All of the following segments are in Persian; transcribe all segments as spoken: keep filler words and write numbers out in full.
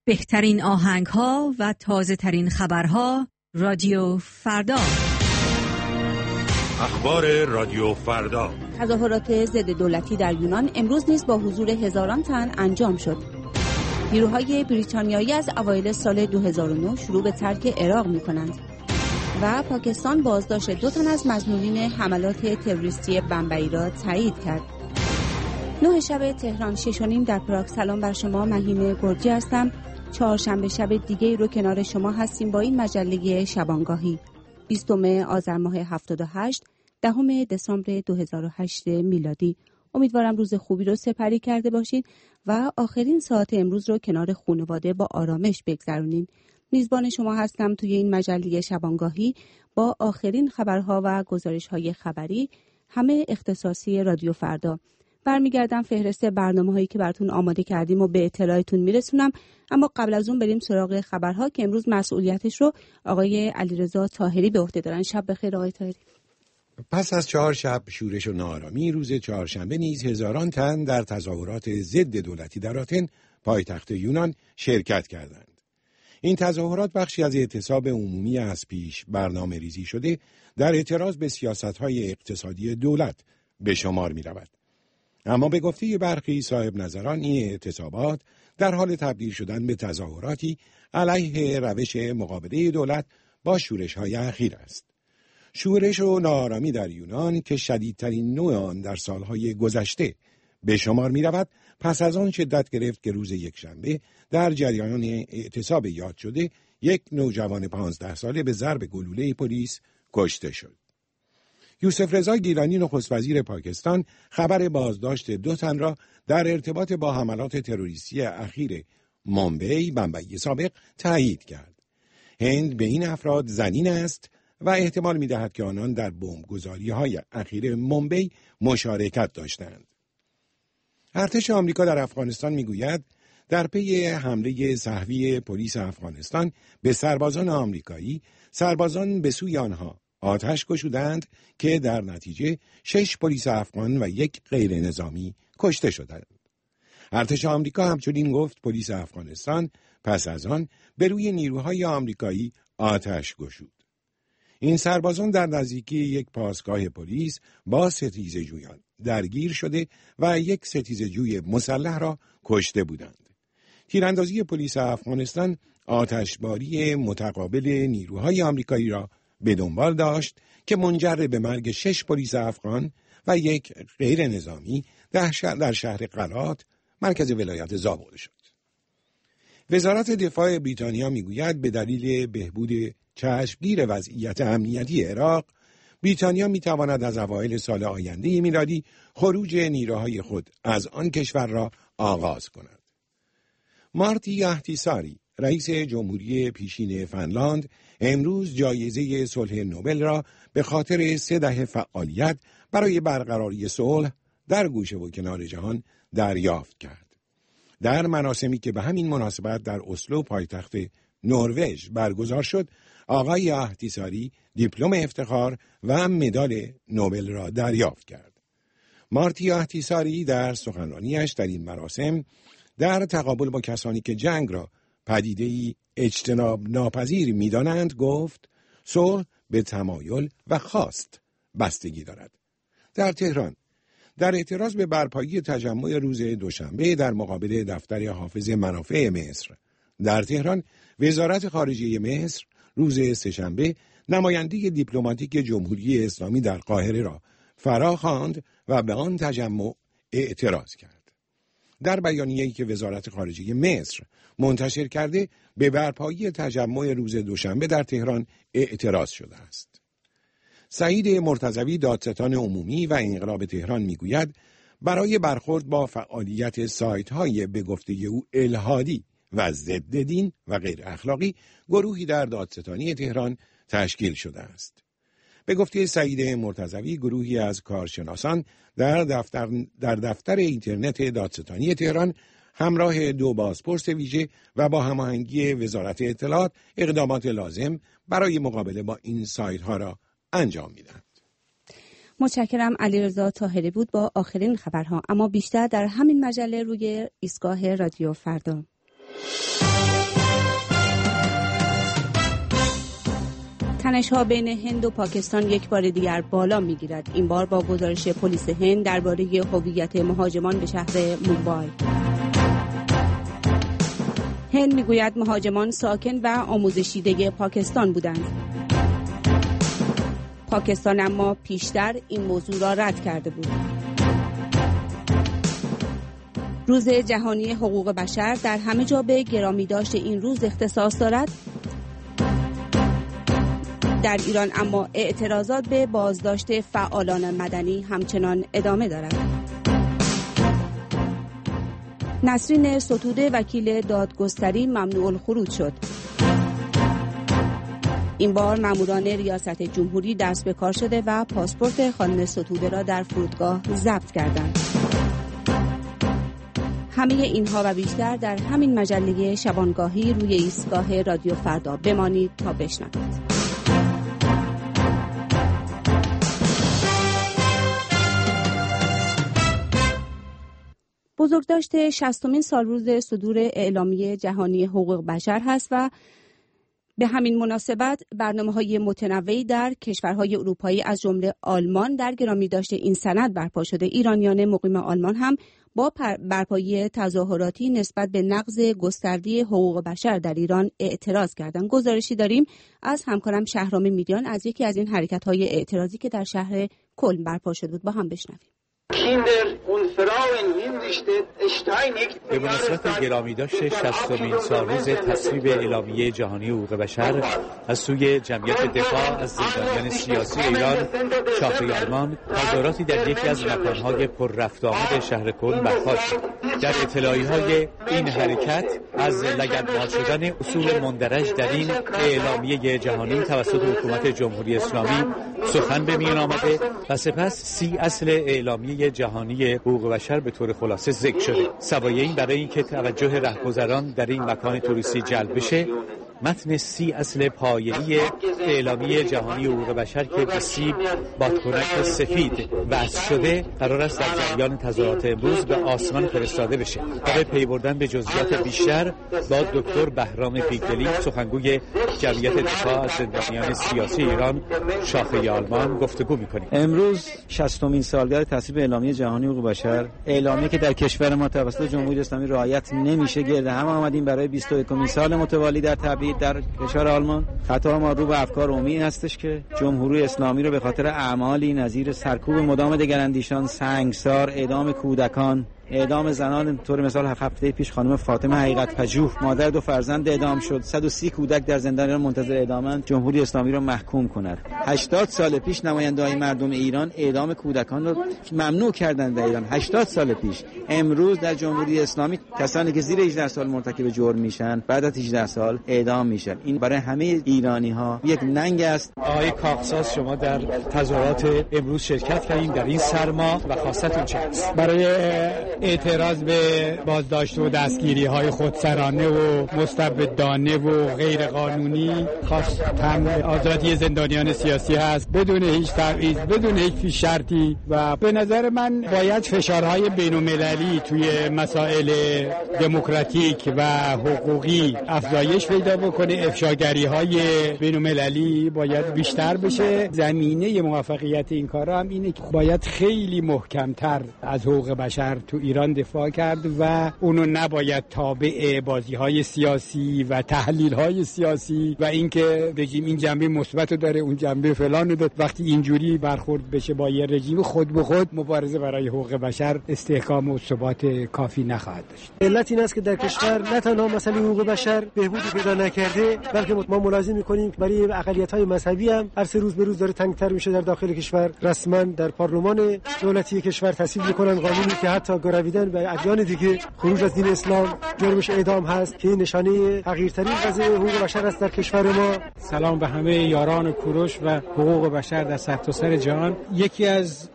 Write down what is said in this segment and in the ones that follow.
بهترین آهنگ‌ها و تازه‌ترین خبرها رادیو فردا. اخبار رادیو فردا. تظاهرات ضد دولتی در یونان امروز نیز با حضور هزاران تن انجام شد. نیروهای بریتانیایی از اوایل سال دو هزار و نه شروع به ترک عراق می‌کنند و پاکستان بازداشت دو تن از مظنونین حملات تروریستی بمبئی را تایید کرد. نه شب تهران شش و نیم در پراگ. سلام بر شما، مهین گرجی هستم. چهارشنبه شب دیگه رو کنار شما هستیم با این مجله شبانگاهی. بیستم آذر ماه هفتاد و هشت، دهم دسامبر دو هزار و هشت میلادی. امیدوارم روز خوبی رو سپری کرده باشین و آخرین ساعت امروز رو کنار خانواده با آرامش بگذرونین. میزبان شما هستم توی این مجله شبانگاهی با آخرین خبرها و گزارش‌های خبری، همه اختصاصی رادیو فردا. برمیگردم فهرست برنامه‌هایی که براتون آماده کردیم و به اطلاعتون میرسونم، اما قبل از اون بریم سراغ خبرها که امروز مسئولیتش رو آقای علیرضا طاهری به عهده دارن. شب بخیر آقای طاهری. پس از چهار شب شورش و ناآرامی، روز چهارشنبه نیز هزاران تن در تظاهرات ضد دولتی در آتن، پایتخت یونان، شرکت کردند. این تظاهرات بخشی از اعتصاب عمومی از پیش برنامه ریزی شده در اعتراض به سیاست‌های اقتصادی دولت به شمار می‌رود. اما به گفته برخی صاحب نظران این اعتصابات در حال تبدیل شدن به تظاهراتی علیه روش مقابله دولت با شورش‌های اخیر است. شورش و ناآرامی در یونان که شدیدترین نوع آن در سالهای گذشته به شمار می رود، پس از آن شدت گرفت که روز یکشنبه در جریان اعتصاب یاد شده یک نوجوان پانزده ساله به ضرب گلوله پلیس کشته شد. یوسف رضا گیلانی نخست وزیر پاکستان خبر بازداشت دو تن را در ارتباط با حملات تروریستی اخیر ممبئی بمبئی سابق تایید کرد. هند به این افراد ظنین است و احتمال می‌دهد که آنان در بمبگذاری‌های اخیر ممبئی مشارکت داشتند. ارتش آمریکا در افغانستان می‌گوید در پی حمله سهوی پلیس افغانستان به سربازان آمریکایی، سربازان به سوی آنها آتش گشودند که در نتیجه شش پلیس افغان و یک غیر نظامی کشته شدند. ارتش آمریکا همچنین گفت پلیس افغانستان پس از آن به روی نیروهای آمریکایی آتش گشود. این سربازان در نزدیکی یک پاسگاه پلیس با ستیزه‌جویان درگیر شده و یک ستیزه‌جوی مسلح را کشته بودند. تیراندازی پلیس افغانستان آتشباری متقابل نیروهای آمریکایی را به دنبال داشت که منجر به مرگ شش پلیس افغان و یک غیر نظامی در شهر, در شهر قلات، مرکز ولایت زابل شد. وزارت دفاع بریتانیا میگوید به دلیل بهبود چشمگیر وضعیت امنیتی عراق، بریتانیا میتواند از اوایل سال آینده میلادی خروج نیروهای خود از آن کشور را آغاز کند. مارتی احتیساری، رئیس جمهوری پیشین فنلاند، امروز جایزه صلح نوبل را به خاطر سه دهه فعالیت برای برقراری صلح در گوشه و کنار جهان دریافت کرد. در مراسمی که به همین مناسبت در اسلو پایتخت نروژ برگزار شد، آقای احتیساری دیپلم افتخار و مدال نوبل را دریافت کرد. مارتی احتیساری در سخنرانیش در این مراسم در تقابل با کسانی که جنگ را پدیده‌ای اجتناب ناپذیر می‌دانند گفت صلح به تمایل و خواست بستگی دارد. در تهران در اعتراض به برپایی تجمع روز دوشنبه در مقابل دفتر حافظ منافع مصر در تهران، وزارت خارجه مصر روز سه‌شنبه نماینده دیپلماتیک جمهوری اسلامی در قاهره را فرا خواند و به آن تجمع اعتراض کرد. در بیانیه‌ای که وزارت خارجه مصر منتشر کرده، به برپایی تجمع روز دوشنبه در تهران اعتراض شده است. سعید مرتضوی، دادستان عمومی و انقلاب تهران میگوید برای برخورد با فعالیت سایت‌های به گفته او الحادی و ضد دین و غیر اخلاقی، گروهی در دادستانی تهران تشکیل شده است. به گفته سعید مرتضوی، گروهی از کارشناسان در دفتر در دفتر اینترنت دادستانی تهران همراه دو بازپرس ویژه و با هماهنگی وزارت اطلاعات اقدامات لازم برای مقابله با این سایت ها را انجام میدهند. متشکرم. علیرضا طاهری بود با آخرین خبرها، اما بیشتر در همین مجله روی ایستگاه رادیو فردا. تنش‌ها بین هند و پاکستان یک بار دیگر بالا می‌گیرد. این بار با گزارش پلیس هند درباره هویت مهاجمان به شهر مومبای. هند میگوید مهاجمان ساکن و آموزش دیده پاکستان بودند. پاکستان اما پیشتر این موضوع را رد کرده بود. روز جهانی حقوق بشر در همه جا به گرامی داشت این روز اختصاص دارد. در ایران اما اعتراضات به بازداشت فعالان مدنی همچنان ادامه دارد. نسرین ستوده وکیل دادگستری ممنوع الخروج شد. این بار ماموران ریاست جمهوری دست به کار شده و پاسپورت خانم ستوده را در فرودگاه ضبط کردند. همه اینها و بیشتر در همین مجله شبانگاهی روی ایستگاه رادیو فردا. بمانید تا بشنوید. بزرگداشت شصتمین سالروز صدور اعلامیه جهانی حقوق بشر هست و به همین مناسبت برنامه‌های متنوعی در کشورهای اروپایی از جمله آلمان در گرامی داشت این سند برپا شده. ایرانیان مقیم آلمان هم با برپایی تظاهراتی نسبت به نقض گسترده حقوق بشر در ایران اعتراض کردند. گزارشی داریم از همکارم شهرام میریان از یکی از این حرکت‌های اعتراضی که در شهر کلن برپا شده بود. با هم بشنویم. به مناسبت گرامی داشت شصتمین سالروز تصویب اعلامیه جهانی حقوق بشر از سوی جمعیت دفاع از زندانیان سیاسی ایران، شاخه آلمان، تظاهراتی در یکی از مکانهای پر رفت آمد شهر کلن برپا شد. در اطلاعیه‌های این حرکت از لگدمال شدن اصول مندرج در این اعلامیه جهانی توسط حکومت جمهوری اسلامی سخن به میان آمده و سپس سی اصل اعلامیه جهانی حقوق بشر به طور خلاصه ذکر شده. سوای این برای اینکه توجه رهگذران در این مکان توریستی جلب بشه، متن سی اصل پایه‌ای اعلامیه جهانی حقوق بشر که به سیب بادکنک سفید وضع شده قرار است در جریان تظاهرات امروز به آسمان فرستاده بشه. برای پی بردن به جزئیات بیشتر با دکتر بهرام بیگدلی سخنگوی جمعیت دفاع از زندانیان سیاسی ایران شاخه آلمان گفتگو می‌کنیم. امروز شصتمین سالگرد تصویب اعلامیه جهانی حقوق بشر، اعلامیه که در کشور ما توسط جمهوری اسلامی رعایت نمیشه، گرد هم آمدیم برای بیست و یکمین سال متوالی در تبعید در کشور آلمان. خطا ما رو به افکار عمومی هستش که جمهوری اسلامی رو به خاطر اعمالی نظیر سرکوب مدام دگراندیشان، سنگسار، اعدام کودکان، اعدام زنان، طور مثال هفته پیش خانم فاطمه حقیقت پژوه مادر دو فرزند اعدام شد، صد و سی کودک در زندان ایران منتظر اعدامند، جمهوری اسلامی را محکوم کند. هشتاد سال پیش نماینده‌های مردم ایران اعدام کودکان را ممنوع کردند در ایران. هشتاد سال پیش. امروز در جمهوری اسلامی کسانی که زیر هجده سال مرتکب جرم میشن بعد از هجده سال اعدام میشن. این برای همه ایرانی‌ها یک ننگ است. آقای کاخساز، شما در تظاهرات امروز شرکت کردین در این سرما و خواستتون چه است؟ برای اعتراض به بازداشت و دستگیری های خودسرانه و مستبدانه و غیر قانونی خواستم آزادی زندانیان سیاسی هست بدون هیچ تبعیض، بدون هیچ پیش شرطی و به نظر من باید فشارهای بین المللی توی مسائل دموکراتیک و حقوقی افزایش پیدا بکنه. افشاگری های بین المللی باید بیشتر بشه. زمینه موفقیت این کار هم اینه که باید خیلی محکمتر از حقوق بشر تو ایران دفاع کرد و اونو نباید تابع بازی‌های سیاسی و تحلیل‌های سیاسی و اینکه رژیم این جنبه مثبت داره اون جنبه فلان داره. وقتی اینجوری برخورد بشه با یه رژیم، خود به خود مبارزه برای حقوق بشر استحکام و ثبات کافی نخواهد داشت. علت این است که در کشور نه تنها مسئله حقوق بشر بهبودی پیدا نکرده، بلکه ما ملاحظه می‌کنیم برای اقلیت‌های مذهبی هم هر سه روز به روز داره تنگ‌تر میشه. در داخل کشور رسما در پارلمان دولتی کشور تصویب می‌کنن قانونی که حتی گرویدن به ادیان دیگه، خروج از دین اسلام جرمش اعدام هست که این نشانه حقیرترین قضیه حقوق بشر است در کشور ما. سلام به همه یاران کوروش و حقوق بشر در سرتاسر جهان. یکی از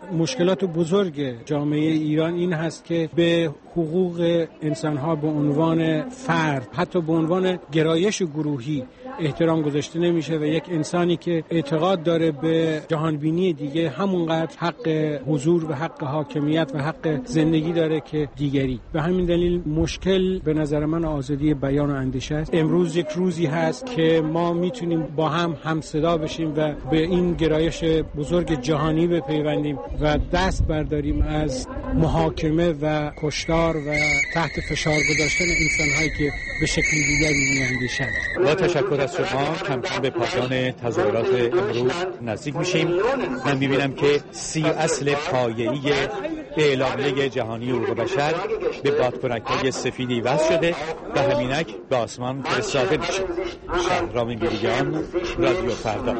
مشکلات بزرگ جامعه ایران این هست که به حقوق انسان‌ها به عنوان فرد، حتی به عنوان گرایش گروهی احترام گذاشته نمیشه و یک انسانی که اعتقاد داره به جهانبینی دیگه همونقدر حق حضور و حق حاکمیت و حق زندگی داره که دیگری. به همین دلیل مشکل به نظر من آزادی بیان و اندیشه است. امروز یک روزی هست که ما میتونیم با هم همصدا بشیم و به این گرایش بزرگ جهانی بپیوندیم و دست برداریم از محاکمه و کشتار و تحت فشار گذاشتن انسان‌هایی که به شکل دیگری می‌اندیشند. با تشکر از شما کم کم به پایان تظاهرات امروز نزدیک میشیم. من می‌بینم که سی اصل پایه‌ای اعلامیه جهانی حقوق بشر به بادکنک‌های سفیدی وصل شده و همینک به آسمان فرستاده میشه. شهرام گریان، رادیو فردا.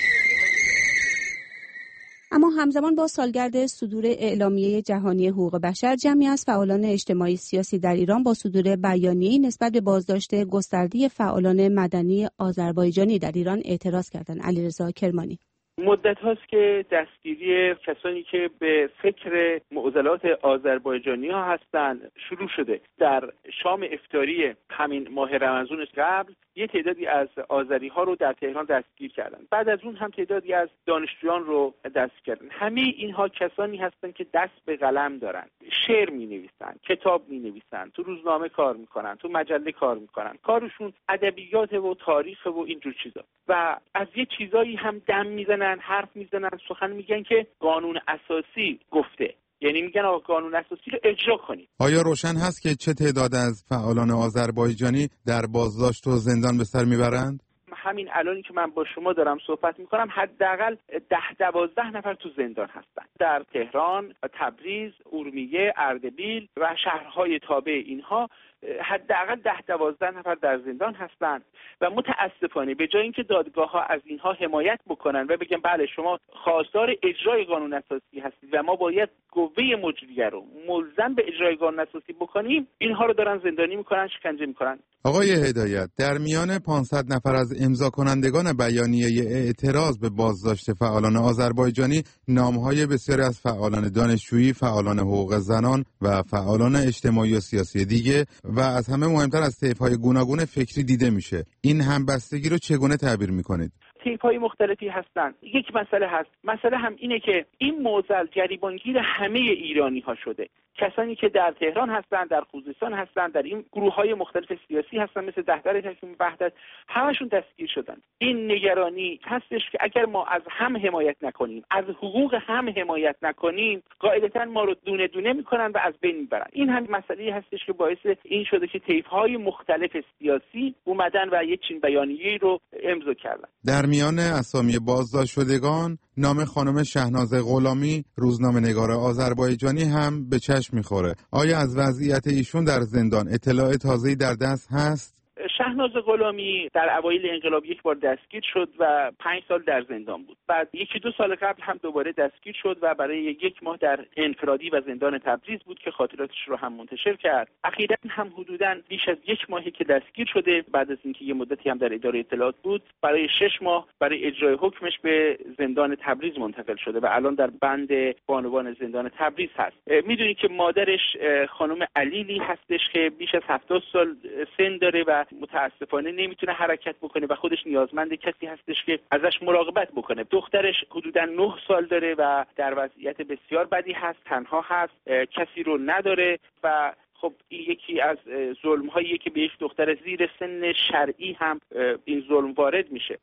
اما همزمان با سالگرد صدور اعلامیه جهانی حقوق بشر، جمعی از فعالان اجتماعی سیاسی در ایران با صدور بیانیه‌ای نسبت به بازداشت گسترده فعالان مدنی آذربایجانی در ایران اعتراض کردند. علیرضا کرمانی: مدت هاست که دستگیری کسانی که به فکر معضلات آذربایجانی ها هستند شروع شده. در شام افطاری همین ماه رمضان قبل یه تعدادی از آذری ها رو در تهران دستگیر کردن. بعد از اون هم تعدادی از دانشجویان رو دستگیر کردن. همه اینها کسانی هستند که دست به قلم دارن، شعر می نویسن، کتاب می نویسن، تو روزنامه کار میکنن، تو مجله کار میکنن. کارشون ادبیات و تاریخ و اینجور چیزا و از یه چیزایی هم دم میزنن، حرف میزنن، سخن میگن که قانون اساسی گفته. یعنی میگن آقا قانون اساسی رو اجرا کنید. آیا روشن هست که چه تعداد از فعالان آذربایجانی در بازداشت و زندان به سر میبرند؟ همین الانی که من با شما دارم صحبت میکنم حداقل ده دوازده نفر تو زندان هستن. در تهران، تبریز، اورمیه، اردبیل و شهرهای تابع اینها حداقل ده دوازده نفر در زندان هستند و متاسفانه به جای اینکه دادگاه ها از اینها حمایت بکنن و بگن بله شما خواستار اجرای قانون اساسی هستید و ما باید قوه مجریه رو ملزم به اجرای قانون اساسی بکنیم، اینها رو دارن زندانی میکنن، شکنجه میکنن. آقای هدایت، در میان پانصد نفر از امضا کنندگان بیانیه اعتراض به بازداشت فعالان آذربایجانی نامهای بسیاری از فعالان دانشجویی، فعالان حقوق زنان و فعالان اجتماعی و سیاسی دیگه و از همه مهمتر از طیف‌های گوناگون فکری دیده میشه. این همبستگی رو چگونه تعبیر میکنید؟ طیف‌های مختلفی هستند. یک مسئله هست. مسئله هم اینه که این معضل گریبانگیر همه ایرانی ها شده. کسانی که در تهران هستند، در خوزستان هستند، در این گروه‌های مختلف سیاسی هستند مثل دهدر تکوین وحدت، همشون دستگیر شدن. این نگرانی هستش که اگر ما از هم حمایت نکنیم، از حقوق هم حمایت نکنیم، قاعدتاً ما رو دونه دونه میکنن و از بین میبرن. این هم مسئله هستش که باعث این شده که طیف‌های مختلف سیاسی اومدن و یک چنین بیانیه‌ای رو امضا کردن. در میان اسامی بازداشت شدگان نام خانم شهناز غلامی، روزنامه‌نگار آذربایجانی هم به چشم می‌خوره. آیا از وضعیت ایشون در زندان اطلاع تازه‌ای در دست هست؟ شهناز غلامی در اوایل انقلاب یک بار دستگیر شد و پنج سال در زندان بود. بعد یکی دو سال قبل هم دوباره دستگیر شد و برای یک ماه در انفرادی و زندان تبریز بود که خاطراتش رو هم منتشر کرد. اخیراً هم حدوداً بیش از یک ماهی که دستگیر شده، بعد از اینکه یه مدتی هم در اداره اطلاعات بود، برای شش ماه برای اجرای حکمش به زندان تبریز منتقل شده و الان در بند بانوان زندان تبریز هست. میدونید که مادرش خانم علیلی هستش که بیش از هفتاد سال سن داره و متاسفانه نمیتونه حرکت بکنه و خودش نیازمند کسی هستش که ازش مراقبت بکنه. دخترش حدوداً نه سال داره و در وضعیت بسیار بدی هست، تنها هست، کسی رو نداره و خب این یکی از ظلم‌هایی که به یک دختر زیر سن شرعی هم این ظلم وارد میشه.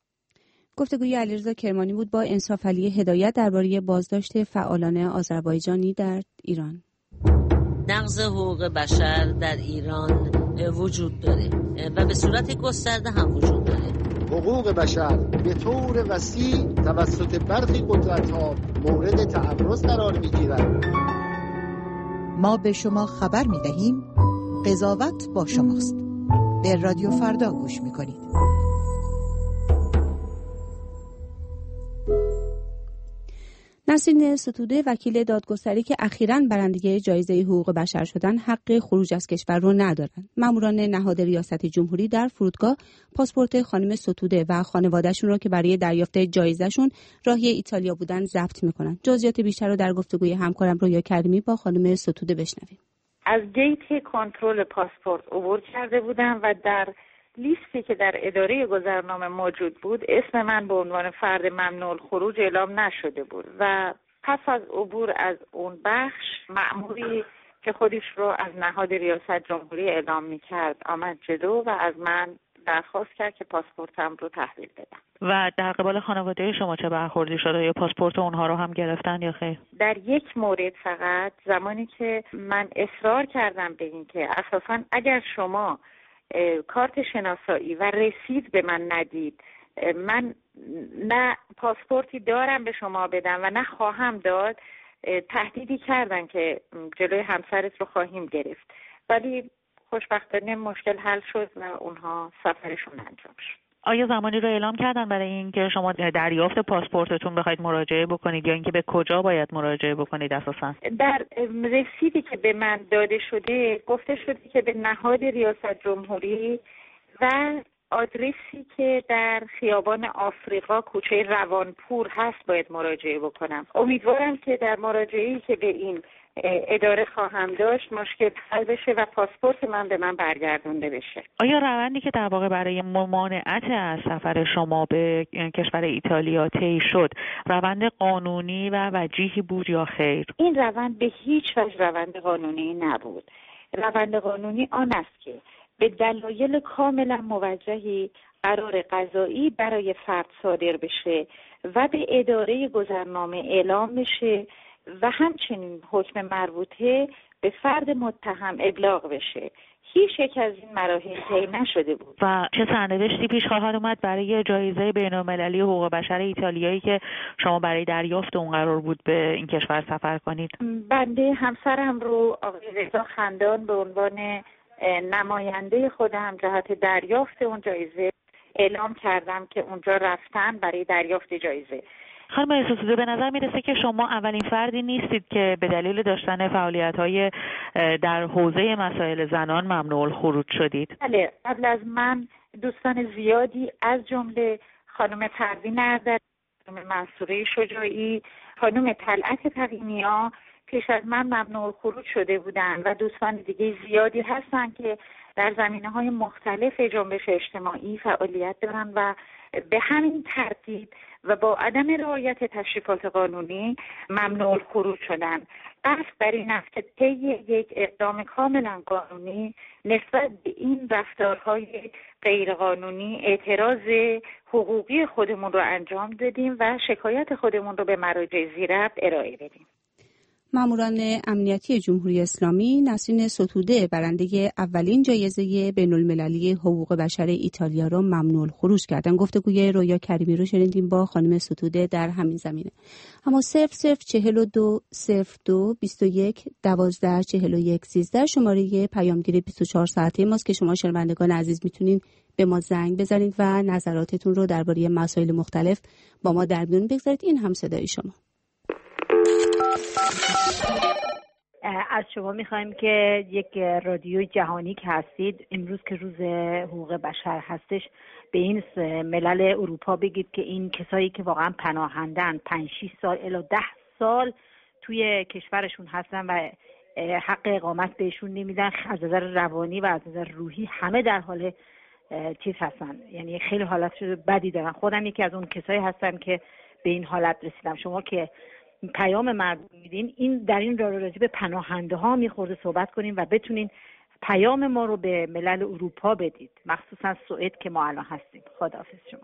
گفتگوی علیرضا کرمانی بود با انصاف علی هدایت درباره بازداشت فعالان آذربایجانی در ایران. نقض حقوق بشر در ایران وجود داره و به صورت گسترده هم وجود داره. حقوق بشر به طور وسیع توسط برخی قدرت‌ها مورد تعرض قرار می‌گیرد. ما به شما خبر می‌دهیم قضاوت با شماست. به رادیو فردا گوش می‌کنید. نسرین ستوده وکیل دادگستری که اخیراً برنده جایزه حقوق بشر شدن حق خروج از کشور رو ندارن. ماموران نهاد ریاست جمهوری در فرودگاه پاسپورت خانم ستوده و خانواده‌شون رو که برای دریافت جایزه‌شون راهی ایتالیا بودن ضبط میکنن. جزئیات بیشتر رو در گفتگوی همکارم رویا کریمی با خانم ستوده بشنویم. از گیت کنترل پاسپورت عبور کرده بودم و در لیستی که در اداره گذرنامه موجود بود اسم من به عنوان فرد ممنوع الخروج اعلام نشده بود و پس از عبور از اون بخش مأموری که خودش رو از نهاد ریاست جمهوری اعلام می‌کرد آمد جلو و از من درخواست کرد که پاسپورتم رو تحویل بدم. و در قبال خانواده شما چه برخوردی شده؟ یا پاسپورت اونها رو هم گرفتن یا خیر؟ در یک مورد فقط، زمانی که من اصرار کردم به این که اساساً اگر شما کارت شناسایی و رسید به من ندید، من نه پاسپورتی دارم به شما بدم و نه خواهم داد، تهدیدی کردن که جلوی همسرت رو خواهیم گرفت. ولی خوشبختانه مشکل حل شد و اونها سفرشون انجام شد. آیا زمانی رو اعلام کردن برای اینکه شما دریافت پاسپورتتون بخواید مراجعه بکنید یا اینکه به کجا باید مراجعه بکنید اساساً؟ در رسیدی که به من داده شده گفته شده که به نهاد ریاست جمهوری و آدرسی که در خیابان آفریقا کوچه روانپور هست باید مراجعه بکنم. امیدوارم که در مراجعه‌ای که به این اداره خواهم داشت مشکل حل بشه و پاسپورت من به من برگردونده بشه. آیا روندی که در واقع برای ممانعت از سفر شما به کشور ایتالیا طی شد روند قانونی و وجیحی بود یا خیر؟ این روند به هیچ وجه روند قانونی نبود. روند قانونی آن است که به دلایل کاملا موجهی قرار قضایی برای فرد صادر بشه و به اداره گذرنامه اعلام بشه و همچنین حکم مربوطه به فرد متهم ابلاغ بشه. هیچ یک از این مراحل طی نشده بود. و چه سرنوشتی پیش خواهد اومد برای جایزه بین‌المللی حقوق بشر ایتالیایی که شما برای دریافت اون قرار بود به این کشور سفر کنید؟ بنده همسرم رو آقای رضا خندان به عنوان نماینده خودم جهت دریافت اون جایزه اعلام کردم که اونجا رفتن برای دریافت جایزه. خانم ستوده، به نظر میرسه که شما اولین فردی نیستید که به دلیل داشتن فعالیت‌های در حوزه مسائل زنان ممنوع الخروج شدید. بله، قبل از من دوستان زیادی از جمله خانم پروین اردلان، خانم منصوره شجاعی، خانم طلعت تقی‌نیا پیش از من ممنوع الخروج شده بودند و دوستان دیگه زیادی هستن که در زمینه‌های مختلف جنبش اجتماعی فعالیت دارن و به همین ترتیب و با عدم رعایت تشریفات قانونی ممنوع الخروج شدن. قصد بر این است که طی یک اقدام کاملا قانونی نسبت به این رفتارهای غیرقانونی اعتراض حقوقی خودمون رو انجام دادیم و شکایت خودمون رو به مراجع ذی‌ربط ارائه بدیم. ماموران امنیتی جمهوری اسلامی نسرین ستوده برنده اولین جایزه بین‌المللی حقوق بشر ایتالیا را ممنوع الخروج کردند. گفتگوی رویا کریمی رو شنیدیم با خانم ستوده در همین زمینه. اما صفر صفر چهل و دو صفر دو بیست و یک دوازده چهل و یک سیزده شماره پیامگیر بیست و چهار ساعته ماست که شما شنوندگان عزیز میتونین به ما زنگ بزنید و نظراتتون رو درباره مسائل مختلف با ما در میون بگذارید. این هم صدای شما. از شما میخوایم که یک رادیوی جهانی که هستید امروز که روز حقوق بشر هستش به این ملل اروپا بگید که این کسایی که واقعا پناهندن پنج شش سال الی ده سال توی کشورشون هستن و حق اقامت بهشون نمیدن، از نظر روانی و از نظر روحی همه در حال چیز هستن، یعنی خیلی حالت شده بدی دارن. خودم یکی از اون کسایی هستم که به این حالت رسیدم. شما که پیام مردم میدین، این در این راجع به پناهنده ها میخورده صحبت کنیم و بتونین پیام ما رو به ملل اروپا بدید، مخصوصا سوئد که ما الان هستیم. خداحافظ شما.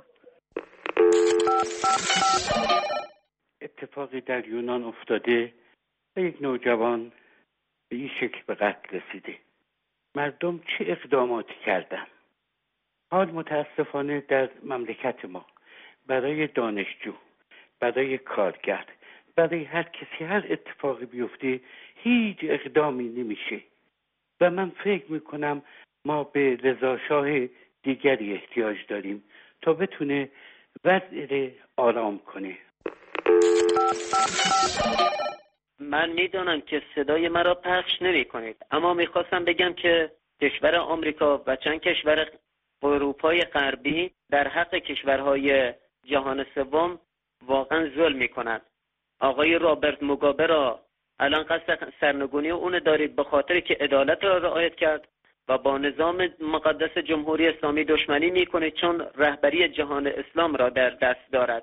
اتفاقی در یونان افتاده و یک نوجوان به این شکل به قتل رسیده. مردم چه اقداماتی کردن؟ حال متاسفانه در مملکت ما برای دانشجو، برای کارگر، برای هر کسی هر اتفاقی بیفته هیچ اقدامی نمیشه و من فکر میکنم ما به رضاشاه دیگری احتیاج داریم تا بتونه وضع آرام کنه. من میدونم که صدای مرا پخش نمی کنید، اما میخواستم بگم که کشور آمریکا و چند کشور اروپای غربی در حق کشورهای جهان سوم واقعا ظلم میکنند. آقای رابرت موگابه را الان قصد سرنگونی اون دارید به خاطر که عدالت را رعایت کرد و با نظام مقدس جمهوری اسلامی دشمنی میکنه چون رهبری جهان اسلام را در دست دارد.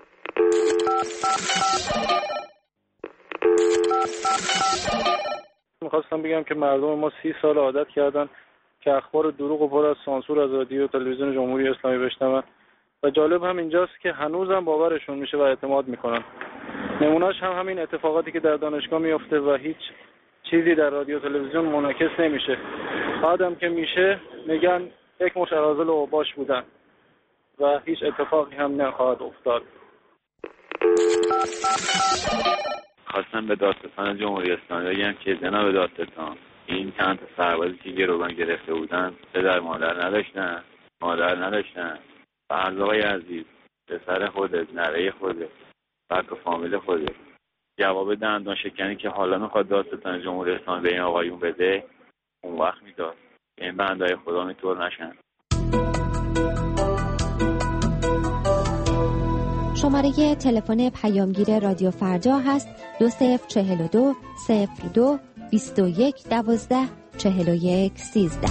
میخواستم بگم که مردم ما سی سال عادت کردن که اخبار دروغ و پر از سانسور از رادیو و تلویزیون جمهوری اسلامی بشنون و جالب هم اینجاست که هنوزم باورشون میشه و اعتماد میکنن. نمونهش هم همین اتفاقاتی که در دانشگاه میفته و هیچ چیزی در رادیو و تلویزیون منعکس نمیشه. بعدم که میشه میگن یک مش اراذل و اوباش بودن و هیچ اتفاقی هم نخواهد افتاد. خواستم به دادستان جمهوری اسلامی بگم که جناب دادستان، این چند تا سربازی که گروگان گرفته بودن پدر مادر نداشتن، مادر نداشتن، فرزای عزیز، پسر خودت، نره خودت، بک و فامیل خودت، جواب دندان شکنی که حالا میخواد دادستان جمهوری اسلامی به این آقایون بده اون وقت میداد. این بندای خدا میطور نشن. شماره تلفن پیامگیر رادیو فردا هست دو صفر چهل و دو صفر دو بیست و یک دوازده چهل و یک سیزده.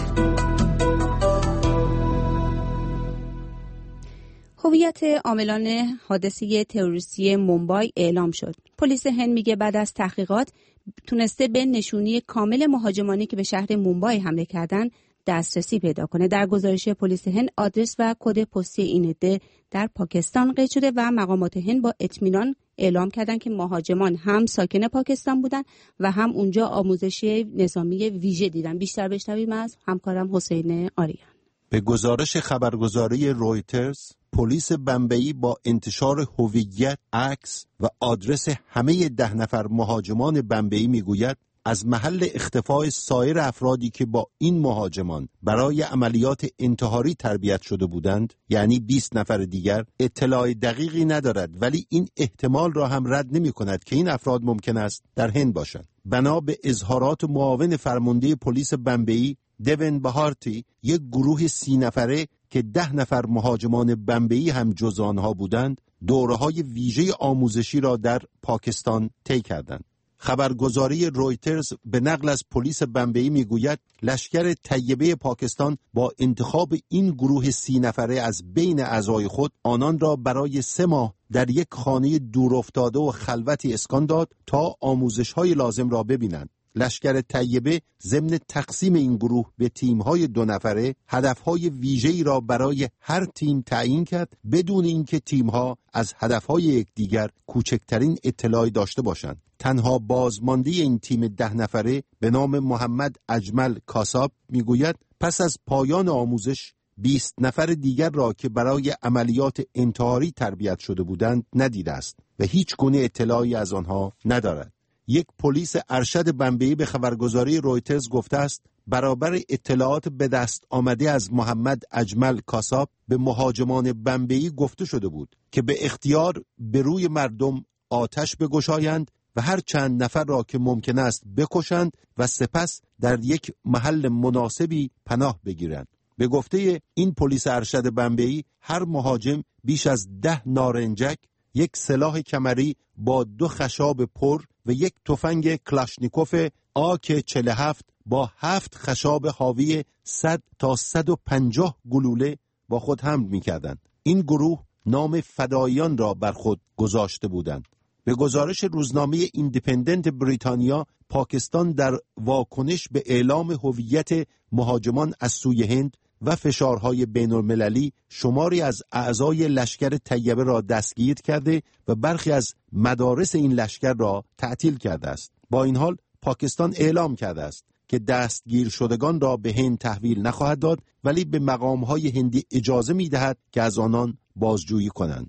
هویت عاملان حادثه تروریستی مومبای اعلام شد. پلیس هند میگه بعد از تحقیقات تونسته به نشونی کامل مهاجمانی که به شهر مومبای حمله کردن دسترسی پیدا کنه. در گزارش پلیس هند آدرس و کد پستی این عده در پاکستان قید شده و مقامات هند با اطمینان اعلام کردند که مهاجمان هم ساکن پاکستان بودن و هم اونجا آموزش نظامی ویژه دیدن. بیشتر بشنویم از همکارم حسین آریان. به گزارش خبرگزاری رویترز، پلیس بمبئی با انتشار هویت، عکس و آدرس همه ده نفر مهاجمان بمبئی میگوید از محل اختفای سایر افرادی که با این مهاجمان برای عملیات انتحاری تربیت شده بودند، یعنی بیست نفر دیگر، اطلاع دقیقی ندارد، ولی این احتمال را هم رد نمی کند که این افراد ممکن است در هند باشند. بنا به اظهارات معاون فرمانده پلیس بمبئی دیون بهارتی، یک گروه سی نفره که ده نفر مهاجمان بمبئی هم جز آنها بودند، دوره‌های ویژه آموزشی را در پاکستان طی کردند. خبرگزاری رویترز به نقل از پلیس بمبئی میگوید لشکر طیبه پاکستان با انتخاب این گروه سی نفره از بین اعضای خود آنان را برای سه ماه در یک خانه دورافتاده و خلوتی اسکان داد تا آموزش‌های لازم را ببینند. لشکر طیبه ضمن تقسیم این گروه به تیم‌های دو نفره هدف‌های ویژه‌ای را برای هر تیم تعیین کرد بدون اینکه تیم‌ها از هدف‌های یکدیگر کوچکترین اطلاعی داشته باشند. تنها بازمانده این تیم ده نفره به نام محمد اجمل کاساب میگوید پس از پایان آموزش بیست نفر دیگر را که برای عملیات انتحاری تربیت شده بودند ندیده است و هیچ گونه اطلاعی از آنها ندارد. یک پلیس ارشد بمبئی به خبرگزاری رویترز گفته است برابر اطلاعات به دست آمده از محمد اجمل کاساب به مهاجمان بمبئی گفته شده بود که به اختیار به روی مردم آتش بگشایند و هر چند نفر را که ممکن است بکشند و سپس در یک محل مناسبی پناه بگیرند. به گفته این پلیس ارشد بمبئی هر مهاجم بیش از ده نارنجک، یک سلاح کمری با دو خشاب پر و یک تفنگ کلاشنیکوف آک چهل و هفت با هفت خشاب حاوی صد تا صد و پنجاه گلوله با خود حمل می‌کردند. این گروه نام فداییان را بر خود گذاشته بودند. به گزارش روزنامه ایندیپندنت بریتانیا، پاکستان در واکنش به اعلام هویت مهاجمان از سوی هند و فشارهای بین‌المللی شماری از اعضای لشکر طیبه را دستگیر کرده و برخی از مدارس این لشکر را تعطیل کرده است. با این حال پاکستان اعلام کرده است که دستگیر شدگان را به هند تحویل نخواهد داد، ولی به مقام‌های هندی اجازه می‌دهد که از آنان بازجویی کنند.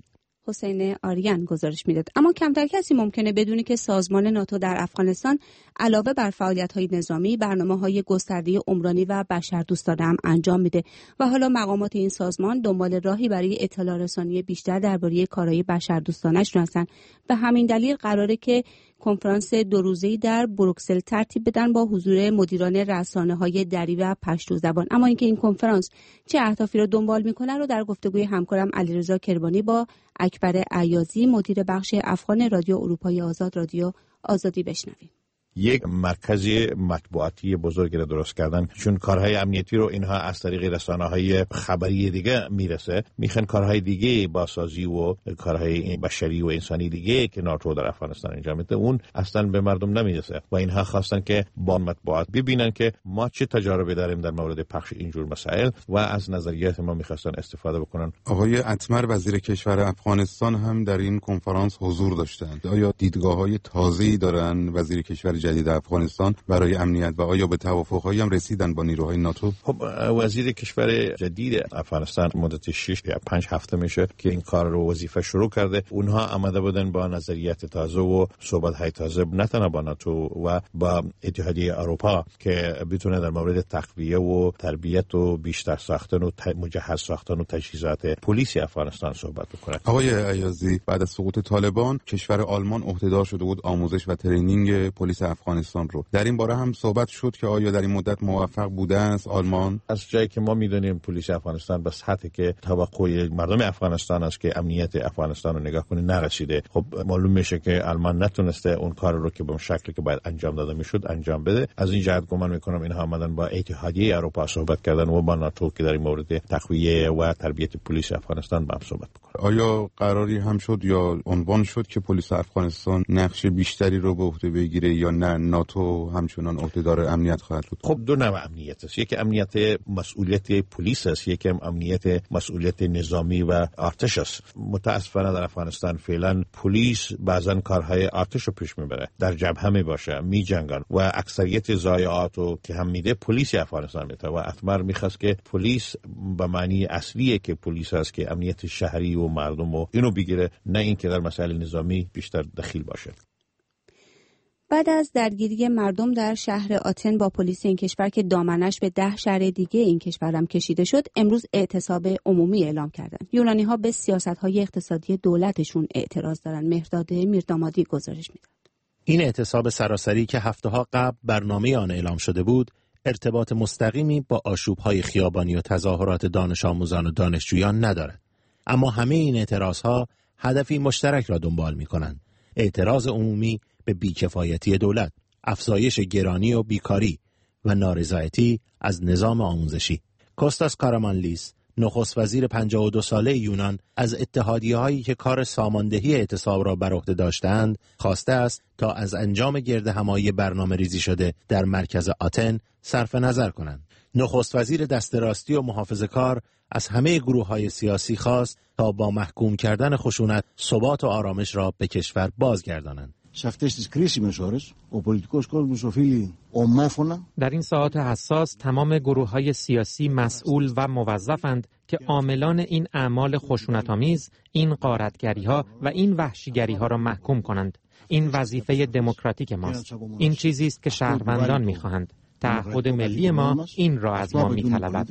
حسین آریان گزارش میداد. اما کمتر کسی ممکنه بدونه که سازمان ناتو در افغانستان علاوه بر فعالیت‌های نظامی، برنامه‌های گسترده عمرانی و بشردوستانه هم انجام میده و حالا مقامات این سازمان دنبال راهی برای اطلاع رسانی بیشتر درباره کارهای بشردوستانه‌شون هستن. به همین دلیل قراره که کنفرانس دو روزه‌ای در بروکسل ترتیب بدن با حضور مدیران رسانه‌های دری و پشتو زبان. اما اینکه این کنفرانس چه اهدافی رو دنبال می‌کنه رو در گفتگوی همکارم علیرضا کربانی با اکبر عیاضی مدیر بخش افغان رادیو اروپای آزاد رادیو آزادی بشنویم. یک مرکز مطبوعاتی بزرگی را درست کردن، چون کارهای امنیتی رو اینها از طریق رسانه‌های خبری دیگه میرسه، میخوان کارهای دیگه بازسازی و کارهای بشری و انسانی دیگه که ناتو در افغانستان انجام میده اون اصلا به مردم نمیرسه و اینها خواستن که با مطبوعات ببینن که ما چه تجربه داریم در مورد پخش اینجور مسائل و از نظریات ما میخواستن استفاده بکنن. آقای اتمر وزیر کشور افغانستان هم در این کنفرانس حضور داشتند. آیا دیدگاه‌های تازه‌ای دارن وزیر کشور جدید افغانستان برای امنیت و آیا به توافق‌هایی هم رسیدن با نیروهای ناتو؟ خب وزیر کشور جدید افغانستان مدت شش یا پنج هفته میشه که این کار رو وظیفه شروع کرده. اونها آمده بودن با نظریات تازه و صحبت‌های تازه نه تنها با ناتو و با اتحادیه اروپا که بتونه در مورد تقویه و تربیت و بیشتر ساختن و مجهز ساختن و تجهیزات پلیس افغانستان صحبت بکنه. آقای عیاضی، بعد از سقوط طالبان کشور آلمان عهدهدار شده بود آموزش و ترینینگ پلیس افغانستان رو. در این باره هم صحبت شد که آیا در این مدت موفق بوده است آلمان؟ از جایی که ما میدونیم پلیس افغانستان به سطحی که توقع مردم افغانستان است که امنیت افغانستان رو نگاه کنه نرسیده. خب معلوم میشه که آلمان نتونسته اون کار رو که به اون شکلی که باید انجام داده میشد انجام بده. از این جهت گمان میکنم اینها آمدن با اتحادیه اروپا صحبت کردن و با ناتو که در این مورد تقویه و تربیت پلیس افغانستان با هم صحبت بکنه. آیا قراری هم شد یا عنوان شد که پلیس افغانستان نقش بیشتری رو به عهده بگیره یا نه ناتو همچنان عهدهدار امنیت خواهد بود؟ خب دو نوع امنیت است. یک امنیت مسئولیت پلیس است، یک امنیت مسئولیت نظامی و ارتش است. متاسفانه در افغانستان فعلا پلیس بعضن کارهای ارتش رو پیش میبره، در جبهه می باشه، می جنگن و اکثریت ضایعاتو که هم میده پلیس افغانستان میده و اتمر میخواست که پلیس به معنی اصلیه که پلیس است که امنیت شهری و مردم و اینو بگیره، نه اینکه در مسائل نظامی بیشتر دخیل باشه. بعد از درگیری مردم در شهر آتن با پلیس این کشور که دامنش به ده شهر دیگه این کشور هم کشیده شد، امروز اعتصاب عمومی اعلام کردند. یونانی‌ها به سیاست‌های اقتصادی دولتشون اعتراض دارن. مهرداد میردامادی گزارش میداد. این اعتصاب سراسری که هفته‌ها قبل برنامه آن اعلام شده بود، ارتباط مستقیمی با آشوب‌های خیابانی و تظاهرات دانش آموزان و دانشجویان ندارد. اما همه این اعتراضها هدفی مشترک را دنبال می‌کنند. اعتراض عمومی به بیکفایتی دولت، افزایش گرانی و بیکاری و نارضایتی از نظام آموزشی. کوستاس کارامانلیس، نخست وزیر پنجاه و دو ساله یونان، از اتحادیه‌هایی که کار ساماندهی اعتصاب را بر عهده داشتند خواسته است تا از انجام گردهمایی برنامه ریزی شده در مرکز آتن صرف نظر کنند. نخست وزیر دست راستی و محافظه‌کار از همه گروه‌های سیاسی خواست تا با محکوم کردن خشونت ثبات و آرامش را به کشور بازگردانند. در این ساعات حساس تمام گروه‌های سیاسی مسئول و موظفند که عاملان این اعمال خشونت‌آمیز، این غارتگری‌ها و این وحشیگری‌ها را محکوم کنند. این وظیفه دموکراتیک ماست. این چیزی است که شهروندان می‌خواهند. تعهد ملی ما این را از ما می‌طلبد.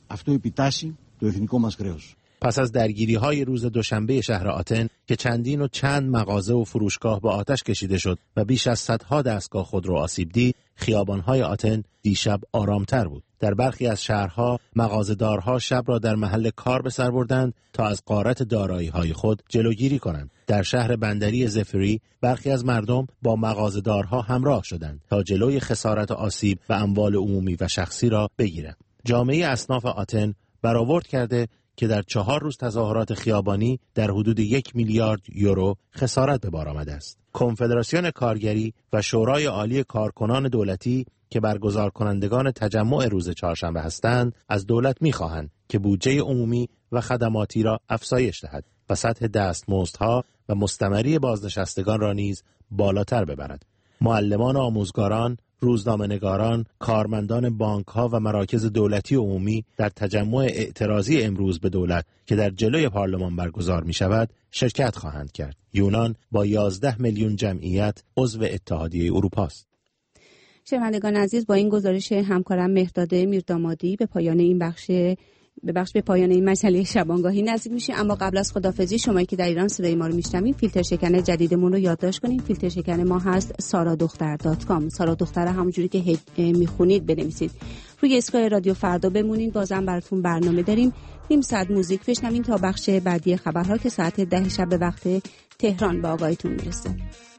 پس از درگیری‌های روز دوشنبه شهر آتن که چندین و چند مغازه و فروشگاه با آتش کشیده شد و بیش از صدها دستگاه خودرو آسیب دید، خیابان‌های آتن دیشب آرامتر بود. در برخی از شهرها مغازه‌دارها شب را در محل کار به سر بردند تا از غارت دارایی‌های خود جلوگیری کنند. در شهر بندری زفری برخی از مردم با مغازه‌دارها همراه شدند تا جلوی خسارت و آسیب و اموال عمومی و شخصی را بگیرند. جامعه اصناف آتن برآورد کرده که در چهار روز تظاهرات خیابانی در حدود یک میلیارد یورو خسارت به بار آمده است. کنفدراسیون کارگری و شورای عالی کارکنان دولتی که برگزار کنندگان تجمع روز چهارشنبه هستند، از دولت می‌خواهند که بودجه عمومی و خدماتی را افزایش دهد و سطح دستمزدها و مستمری بازنشستگان را نیز بالاتر ببرد. معلمان و آموزگاران، روزنامه‌نگاران، کارمندان بانک‌ها و مراکز دولتی و عمومی در تجمع اعتراضی امروز به دولت که در جلوی پارلمان برگزار می‌شود شرکت خواهند کرد. یونان با یازده میلیون جمعیت عضو اتحادیه اروپا است. شنوندگان عزیز، با این گزارش همکارم مهرداد میردامادی به پایان این بخش به بخش به پایان این مجله شبانگاهی نزدیک میشه. اما قبل از خداحافظی، شما که در ایران صدای ما رو میشنوید، فیلتر شکن جدیدمون رو یادداشت کنید. فیلتر شکن ما هست سارا دختر دات کام. سارا دختر همونجوری که میخونید بنویسید. روی اسکای رادیو فردا بمونین، بازم براتون برنامه داریم. نیم ساعت موزیک بشنوین تا بخش بعدی خبرها که ساعت ده شب به وقت تهران به آقایتون میرسه.